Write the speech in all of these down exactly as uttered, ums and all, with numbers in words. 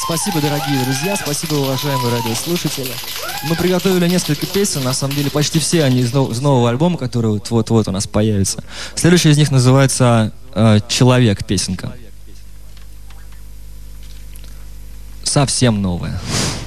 Спасибо, дорогие друзья, спасибо, уважаемые радиослушатели. Мы приготовили несколько песен, на самом деле почти все они из, нов- из нового альбома, который вот-вот у нас появится. Следующая из них называется э, «Человек» песенка. Совсем новая.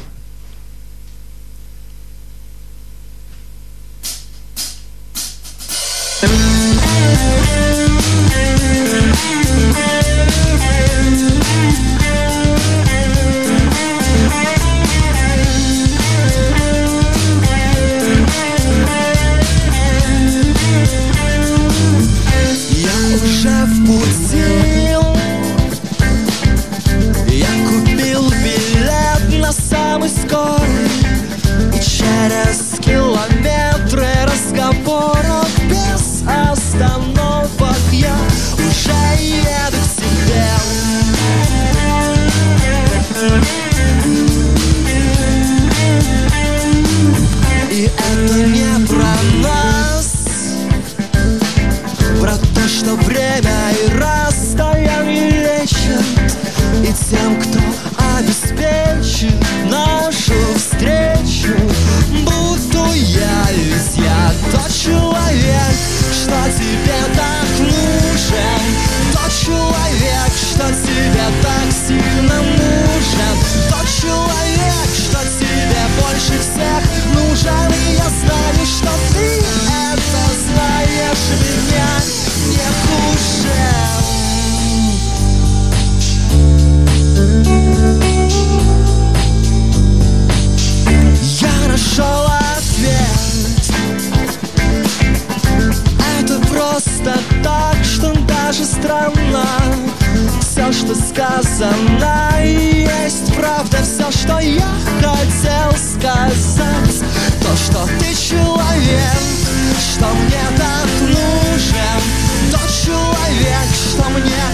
Уже в пути. Я купил билет на самый скорый, и через километры разговоров без остановок я уже еду к тебе. И это не про нас, про то, что время и расстояние лечат, и тем, кто обеспечит нашу встречу. Буду я, ведь я тот человек, что тебе так нужен, тот человек, что тебе так сильно нужен, тот человек, что тебе больше всех нужен. И я знаю, что ты это знаешь меня не хуже. Я нашел ответ. Это просто так, что даже странно. Все, что сказано, есть правда. Все, что я хотел сказать, то, что ты человек, что мне так нужен, тот человек, что мне